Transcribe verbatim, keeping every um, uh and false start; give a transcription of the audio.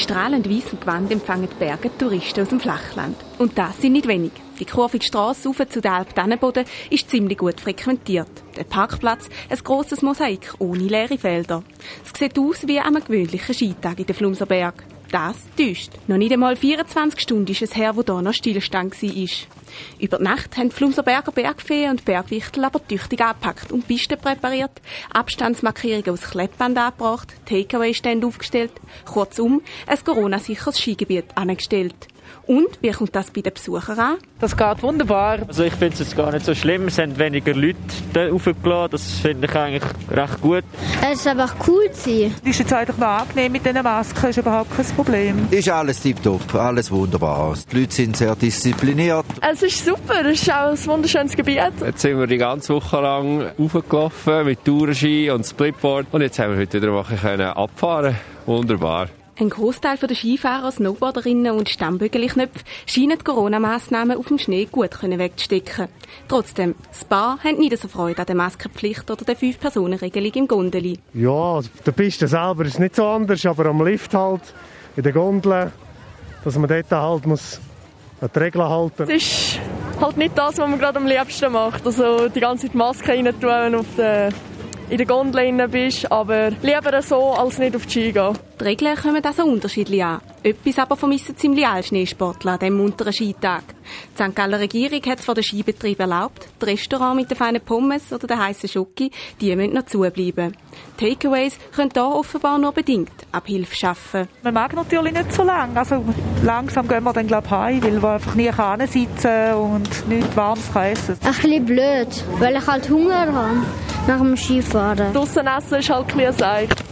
strahlend weißen Gewand empfangen die Berge Touristen aus dem Flachland. Und das sind nicht wenig. Die kurvige Strasse rauf zu den Alp-Dannenboden ist ziemlich gut frequentiert. Der Parkplatz, ein grosses Mosaik ohne leere Felder. Es sieht aus wie an einem gewöhnlichen Skitag in den Flumser Berg. Das täuscht. Noch nicht einmal vierundzwanzig Stunden ist es her, wo hier noch Stillstand war. Über die Nacht haben die Flumser Berger Bergfeen und Bergwichtel aber tüchtig angepackt und Pisten präpariert, Abstandsmarkierungen aus Klettband angebracht, Takeaway-Stände aufgestellt, kurzum ein Corona-sicheres Skigebiet angestellt. Und wie kommt das bei den Besuchern an? Das geht wunderbar. Also ich finde es jetzt gar nicht so schlimm. Es sind weniger Leute da raufgelassen. Das finde ich eigentlich recht gut. Es ist einfach cool zu sein. Es ist jetzt eigentlich noch angenehm mit diesen Masken, ist überhaupt kein Problem. Ist alles tipptopp, alles wunderbar. Die Leute sind sehr diszipliniert. Es ist super, es ist auch ein wunderschönes Gebiet. Jetzt sind wir die ganze Woche lang raufgelaufen mit Tourenski und Splitboard. Und jetzt haben wir heute wieder eine Woche abfahren. Wunderbar. Ein Großteil der Skifahrer, Snowboarderinnen und Stammbügeli-Knöpfe scheinen die Corona-Massnahmen auf dem Schnee gut wegzustecken. Trotzdem, das Paar haben nicht so Freude an der Maskenpflicht oder der fünf Personen Regelung im Gondeli. Ja, also der Piste selber ist nicht so anders, aber am Lift halt, in der Gondel, dass man dort halt muss an die Regeln halten. Es ist halt nicht das, was man gerade am liebsten macht. Also die ganze Zeit die Maske rein tun, wenn du auf der, in der Gondel drin bist, aber lieber so, als nicht auf die Ski gehen. Die Regeln kommen also unterschiedlich an. Etwas aber vermissen ziemlich alle Schneesportler an diesem munteren Skitag. Die Sankt Galler Regierung hat es vor den Skibetrieben erlaubt. Die Restaurants mit den feinen Pommes oder den heissen Schoki, die müssen noch zubleiben. Takeaways können hier offenbar nur bedingt Abhilfe schaffen. Man mag natürlich nicht so lange. Also langsam gehen wir dann glaub heim, weil wir einfach nie sitzen und nichts Warmes essen kann. Ein bisschen blöd, weil ich halt Hunger habe nach dem Skifahren. Draussen essen ist halt ein bisschen seicht.